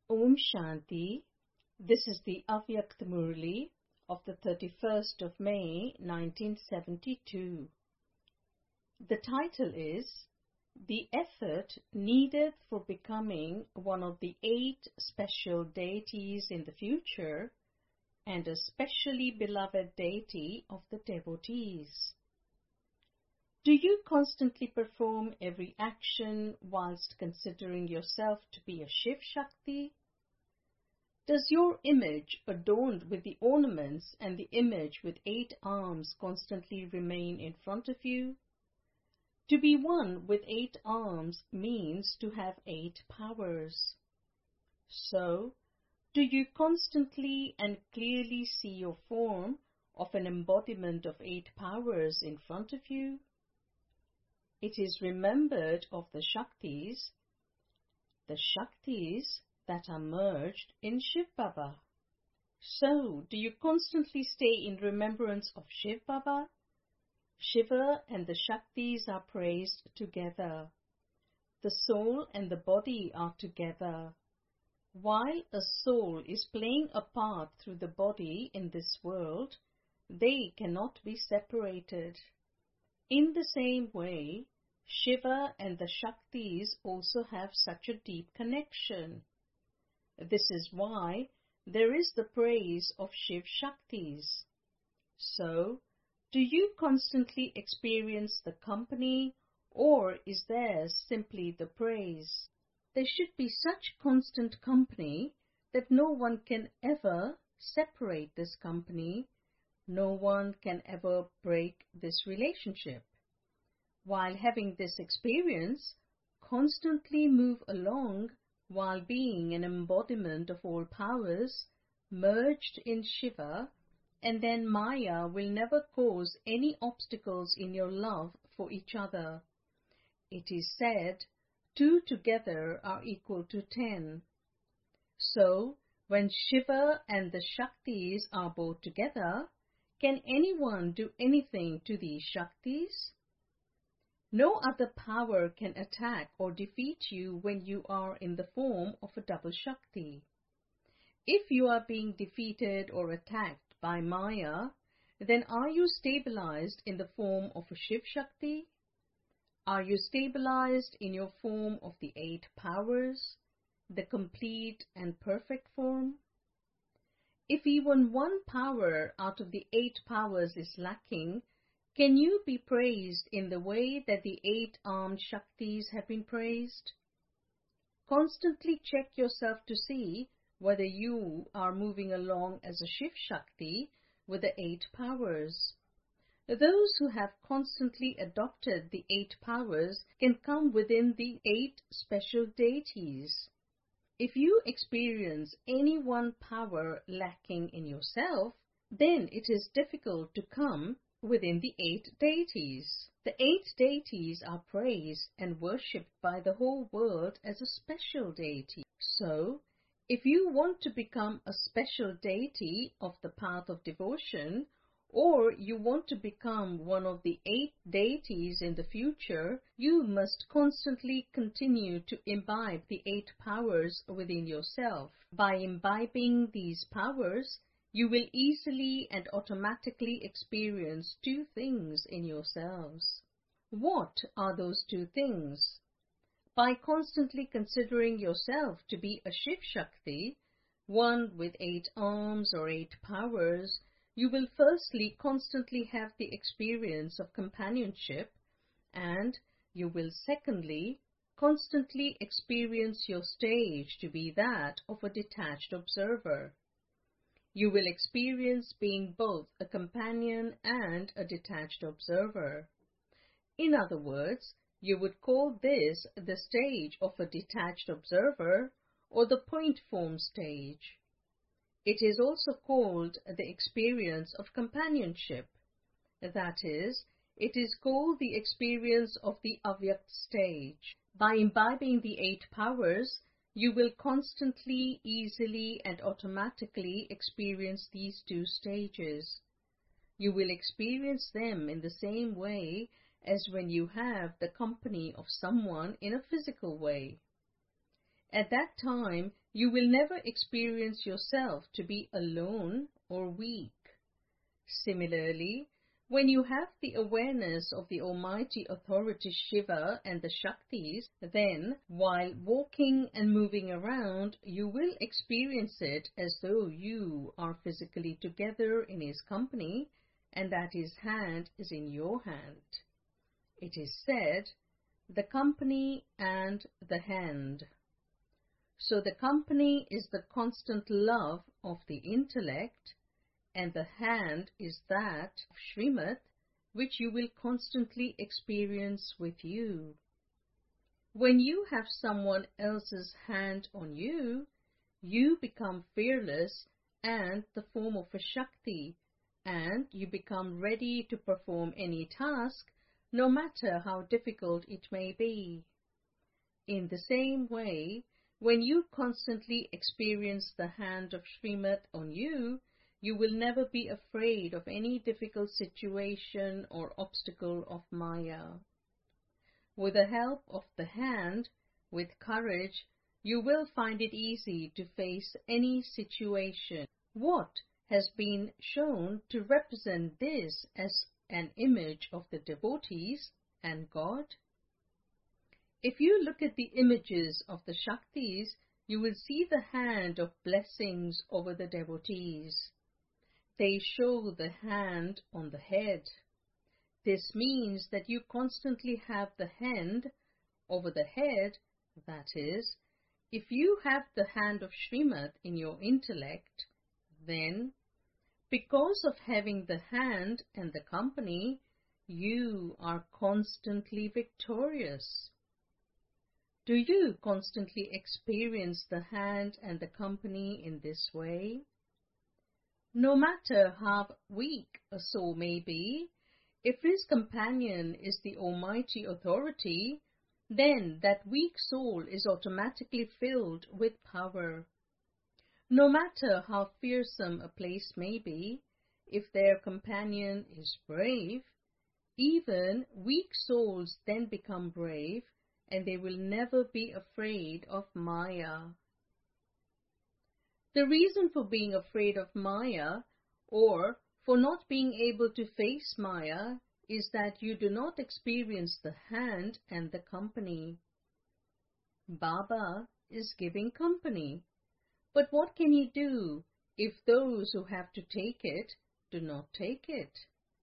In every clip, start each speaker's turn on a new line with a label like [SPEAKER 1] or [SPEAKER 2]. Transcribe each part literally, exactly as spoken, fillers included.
[SPEAKER 1] Om Shanti. This is the Avyakt Murli of the thirty-first of May nineteen seventy-two. The title is The Effort Needed for Becoming One of the Eight Special Deities in the Future and a Specially Beloved Deity of the Devotees. Do you constantly perform every action whilst considering yourself to be a Shiv Shakti? Does your image adorned with the ornaments and the image with eight arms constantly remain in front of you? To be one with eight arms means to have eight powers. So, do you constantly and clearly see your form of an embodiment of eight powers in front of you? It is remembered of the Shaktis, the Shaktis that are merged in Shiv Baba. So, do you constantly stay in remembrance of Shiv Baba? Shiva and the Shaktis are praised together. The soul and the body are together. While a soul is playing a part through the body in this world, they cannot be separated. In the same way, Shiva and the Shaktis also have such a deep connection. This is why there is the praise of Shiv Shaktis. So, do you constantly experience the company, or is there simply the praise? There should be such constant company that no one can ever separate this company. No one can ever break this relationship. While having this experience, constantly move along while being an embodiment of all powers, merged in Shiva, and then Maya will never cause any obstacles in your love for each other. It is said, two together are equal to ten. So, when Shiva and the Shaktis are both together, can anyone do anything to these Shaktis? No other power can attack or defeat you when you are in the form of a double Shakti. If you are being defeated or attacked by Maya, then are you stabilized in the form of a Shiv Shakti? Are you stabilized in your form of the eight powers, the complete and perfect form? If even one power out of the eight powers is lacking, can you be praised in the way that the eight-armed Shaktis have been praised? Constantly check yourself to see whether you are moving along as a Shiv Shakti with the eight powers. Those who have constantly adopted the eight powers can come within the eight special deities. If you experience any one power lacking in yourself, then it is difficult to come within the eight deities. The eight deities are praised and worshipped by the whole world as a special deity. So, if you want to become a special deity of the path of devotion, or you want to become one of the eight deities in the future, you must constantly continue to imbibe the eight powers within yourself. By imbibing these powers, you will easily and automatically experience two things in yourselves. What are those two things? By constantly considering yourself to be a Shiv Shakti, one with eight arms or eight powers, you will firstly constantly have the experience of companionship, and you will secondly constantly experience your stage to be that of a detached observer. You will experience being both a companion and a detached observer. In other words, you would call this the stage of a detached observer or the point form stage. It is also called the experience of companionship. That is, it is called the experience of the Avyakt stage. By imbibing the eight powers, you will constantly, easily and automatically experience these two stages. You will experience them in the same way as when you have the company of someone in a physical way. At that time, you will never experience yourself to be alone or weak. Similarly, when you have the awareness of the Almighty Authority Shiva and the Shaktis, then, while walking and moving around, you will experience it as though you are physically together in His company and that His hand is in your hand. It is said, the company and the hand. So the company is the constant love of the intellect, and the hand is that of Srimad, which you will constantly experience with you. When you have someone else's hand on you, you become fearless and the form of a Shakti, and you become ready to perform any task, no matter how difficult it may be. In the same way, when you constantly experience the hand of Srimad on you, you will never be afraid of any difficult situation or obstacle of Maya. With the help of the hand, with courage, you will find it easy to face any situation. What has been shown to represent this as an image of the devotees and God? If you look at the images of the Shaktis, you will see the hand of blessings over the devotees. They show the hand on the head. This means that you constantly have the hand over the head, that is, if you have the hand of Srimad in your intellect, then, because of having the hand and the company, you are constantly victorious. Do you constantly experience the hand and the company in this way? No matter how weak a soul may be, if his companion is the Almighty Authority, then that weak soul is automatically filled with power. No matter how fearsome a place may be, if their companion is brave, even weak souls then become brave, and they will never be afraid of Maya. The reason for being afraid of Maya, or for not being able to face Maya, is that you do not experience the hand and the company. Baba is giving company, but what can you do if those who have to take it do not take it?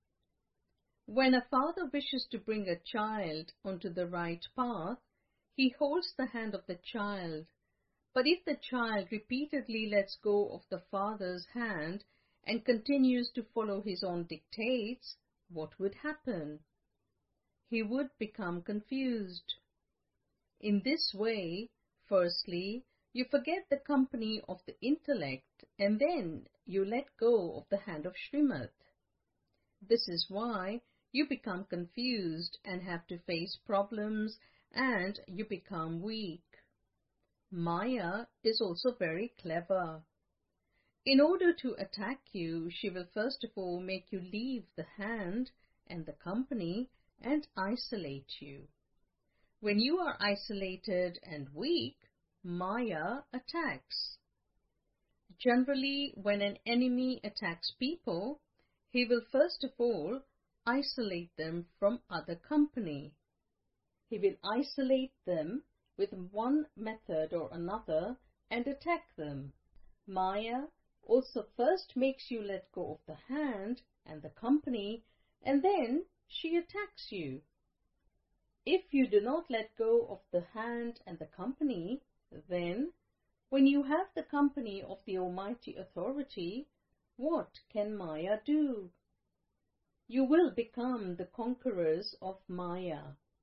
[SPEAKER 1] When a father wishes to bring a child onto the right path, he holds the hand of the child. But if the child repeatedly lets go of the father's hand and continues to follow his own dictates, what would happen? He would become confused. In this way, firstly, you forget the company of the intellect, and then you let go of the hand of Srimad. This is why you become confused and have to face problems, and you become weak. Maya is also very clever. In order to attack you, she will first of all make you leave the hand and the company and isolate you. When you are isolated and weak, Maya attacks. Generally, when an enemy attacks people, he will first of all isolate them from other company. He will isolate them with one method or another and attack them. Maya also first makes you let go of the hand and the company, and then she attacks you. If you do not let go of the hand and the company, then, when you have the company of the Almighty Authority, what can Maya do? You will become the conquerors of Maya.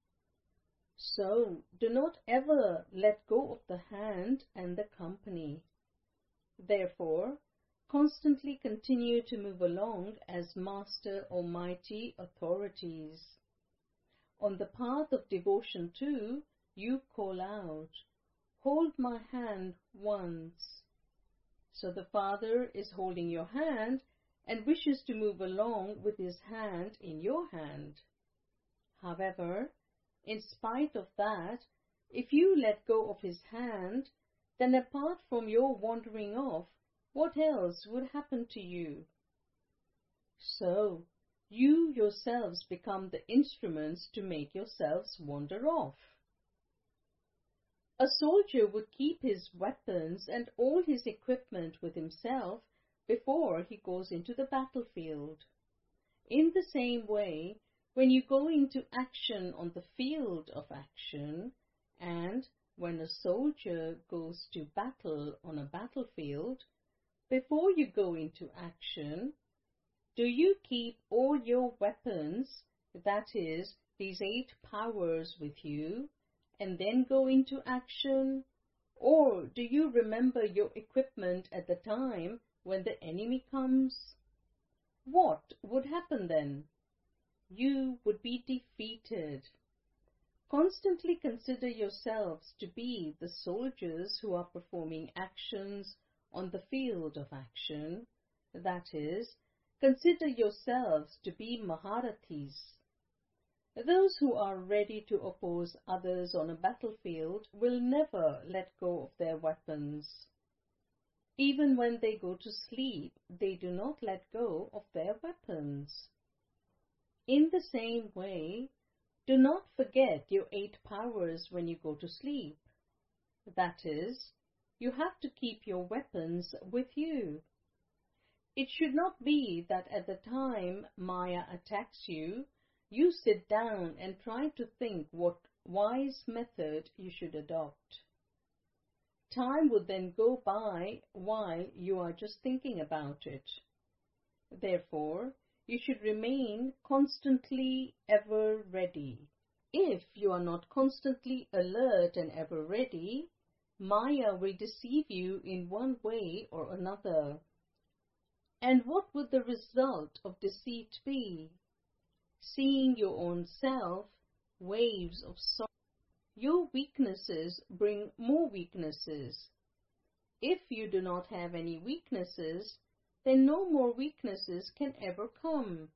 [SPEAKER 1] So, do not ever let go of the hand and the company. Therefore, constantly continue to move along as Master Almighty Authorities. On the path of devotion too, you call out, "Hold my hand once." So the Father is holding your hand and wishes to move along with his hand in your hand. However, in spite of that, If you let go of his hand, then apart from your wandering off, what else would happen to you? So, you yourselves become the instruments to make yourselves wander off. A soldier would keep his weapons and all his equipment with himself before he goes into the battlefield. In the same way, when you go into action on the field of action, and when a soldier goes to battle on a battlefield, before you go into action, do you keep all your weapons, that is, these eight powers with you, and then go into action? Or do you remember your equipment at the time when the enemy comes? What would happen then? You would be defeated. Constantly consider yourselves to be the soldiers who are performing actions on the field of action. That is, consider yourselves to be Maharathis. Those who are ready to oppose others on a battlefield will never let go of their weapons. Even when they go to sleep, they do not let go of their weapons. In the same way, do not forget your eight powers when you go to sleep. That is, you have to keep your weapons with you. It should not be that at the time Maya attacks you, you sit down and try to think what wise method you should adopt. Time would then go by while you are just thinking about it. Therefore, you should remain constantly ever ready. If you are not constantly alert and ever ready, Maya will deceive you in one way or another. And what would the result of deceit be? Seeing your own self, waves of sorrow. Your weaknesses bring more weaknesses. If you do not have any weaknesses, then no more weaknesses can ever come.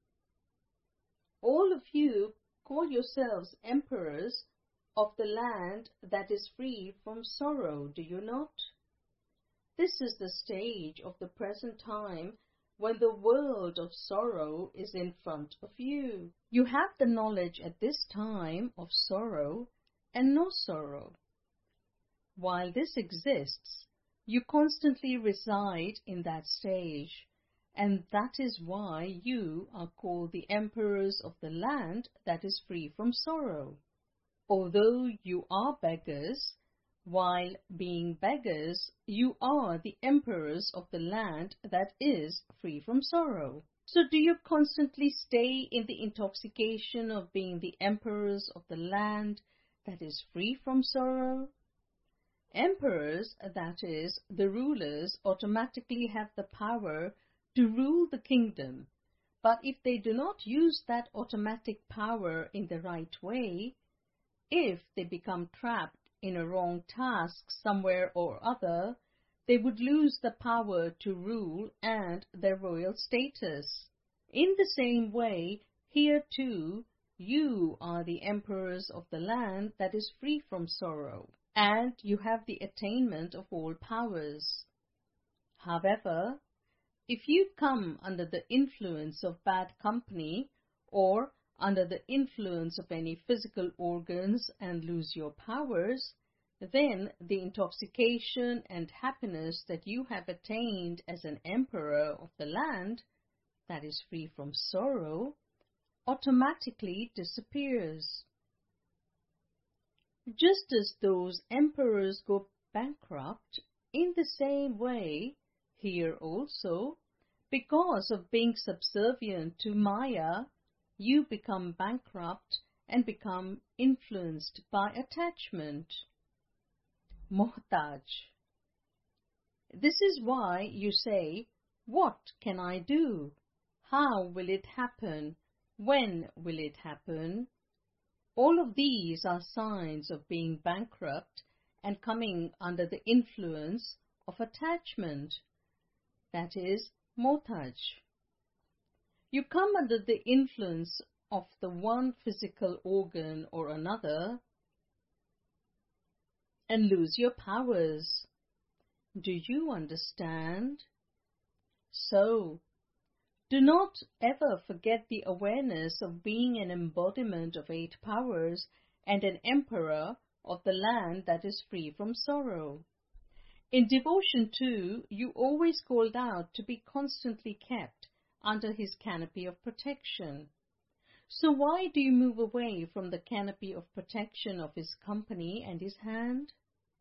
[SPEAKER 1] All of you call yourselves emperors of the land that is free from sorrow, do you not? This is the stage of the present time when the world of sorrow is in front of you. You have the knowledge at this time of sorrow and no sorrow. While this exists, you constantly reside in that stage, and that is why you are called the emperors of the land that is free from sorrow. Although you are beggars, while being beggars, you are the emperors of the land that is free from sorrow. So do you constantly stay in the intoxication of being the emperors of the land that is free from sorrow? Emperors, that is, the rulers, automatically have the power to rule the kingdom. But if they do not use that automatic power in the right way, if they become trapped in a wrong task somewhere or other, they would lose the power to rule and their royal status. In the same way, here too, you are the emperors of the land that is free from sorrow, and you have the attainment of all powers. However, if you come under the influence of bad company or under the influence of any physical organs and lose your powers, then the intoxication and happiness that you have attained as an emperor of the land that is free from sorrow automatically disappears. Just as those emperors go bankrupt, in the same way, here also, because of being subservient to Maya, you become bankrupt and become influenced by attachment. Mohtaj. This is why you say, what can I do? How will it happen? When will it happen? All of these are signs of being bankrupt and coming under the influence of attachment. That is, mohtaj. You come under the influence of the one physical organ or another, and lose your powers. Do you understand? So, do not ever forget the awareness of being an embodiment of eight powers and an emperor of the land that is free from sorrow. In devotion too, you always called out to be constantly kept under his canopy of protection. So why do you move away from the canopy of protection of his company and his hand?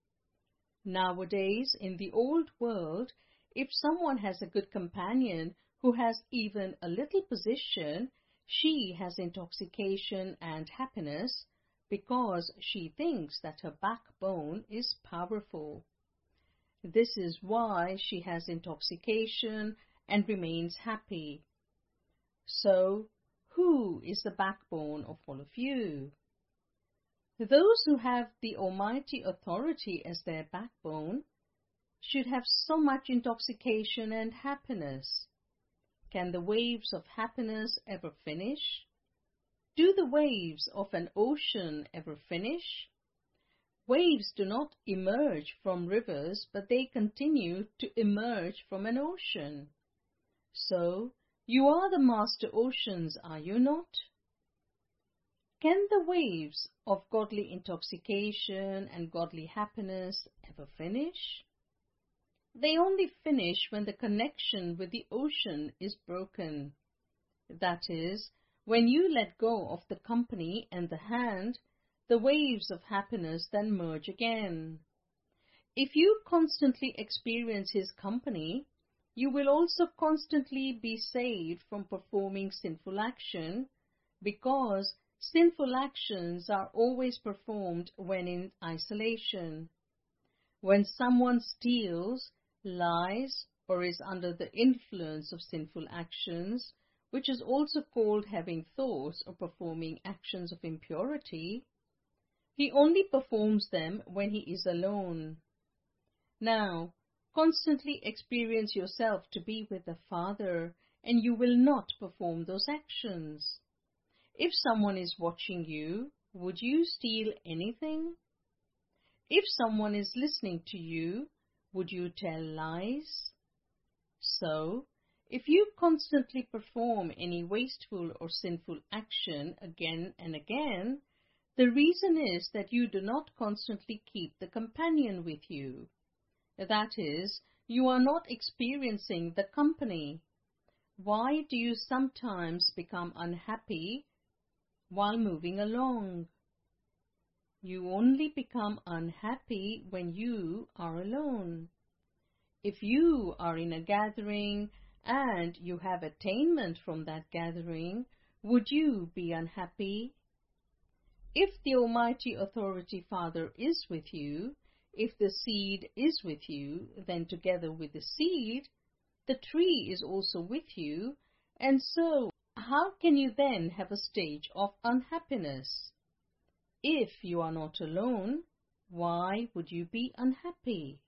[SPEAKER 1] Nowadays, in the old world, if someone has a good companion who has even a little position, she has intoxication and happiness because she thinks that her backbone is powerful. This is why she has intoxication and remains happy. So, who is the backbone of all of you? Those who have the Almighty Authority as their backbone should have so much intoxication and happiness. Can the waves of happiness ever finish? Do the waves of an ocean ever finish? Waves do not emerge from rivers, but they continue to emerge from an ocean. So, you are the master oceans, are you not? Can the waves of godly intoxication and godly happiness ever finish? They only finish when the connection with the ocean is broken. That is, when you let go of the company and the hand, the waves of happiness then merge again. If you constantly experience his company, you will also constantly be saved from performing sinful action, because sinful actions are always performed when in isolation. When someone steals, lies, or is under the influence of sinful actions, which is also called having thoughts or performing actions of impurity, he only performs them when he is alone. Now, constantly experience yourself to be with the Father, and you will not perform those actions. If someone is watching you, would you steal anything? If someone is listening to you, would you tell lies? So, if you constantly perform any wasteful or sinful action again and again, the reason is that you do not constantly keep the companion with you. That is, you are not experiencing the company. Why do you sometimes become unhappy while moving along? You only become unhappy when you are alone. If you are in a gathering and you have attainment from that gathering, would you be unhappy? If the Almighty Authority Father is with you, if the seed is with you, then together with the seed, the tree is also with you, and so how can you then have a stage of unhappiness? If you are not alone, why would you be unhappy?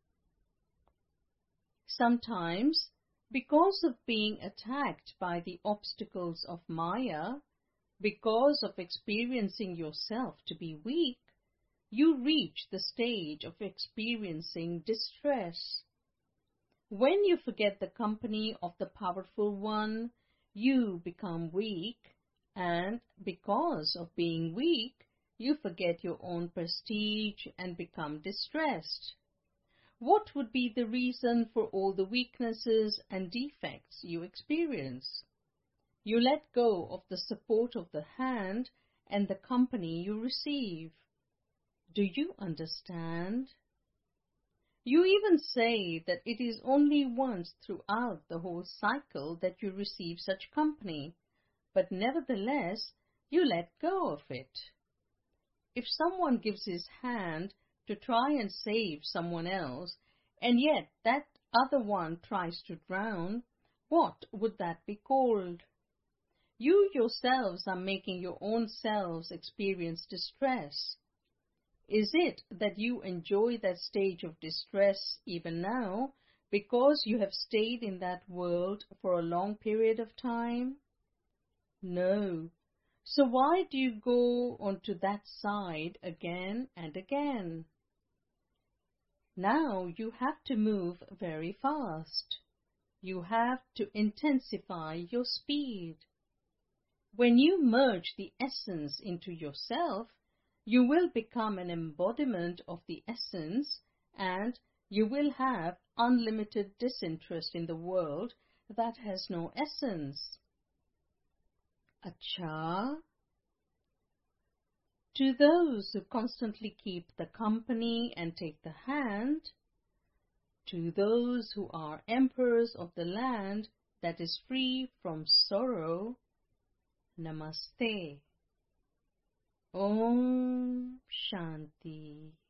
[SPEAKER 1] Sometimes, because of being attacked by the obstacles of Maya, because of experiencing yourself to be weak, you reach the stage of experiencing distress. When you forget the company of the powerful one, you become weak, and because of being weak, you forget your own prestige and become distressed. What would be the reason for all the weaknesses and defects you experience? You let go of the support of the hand and the company you receive. Do you understand? You even say that it is only once throughout the whole cycle that you receive such company, but nevertheless you let go of it. If someone gives his hand to try and save someone else, and yet that other one tries to drown, what would that be called? You yourselves are making your own selves experience distress. Is it that you enjoy that stage of distress even now because you have stayed in that world for a long period of time? No. So why do you go onto that side again and again? Now you have to move very fast. You have to intensify your speed. When you merge the essence into yourself, you will become an embodiment of the essence, and you will have unlimited disinterest in the world that has no essence. Acha? To those who constantly keep the company and take the hand, to those who are emperors of the land that is free from sorrow, Namaste. Om Shanti.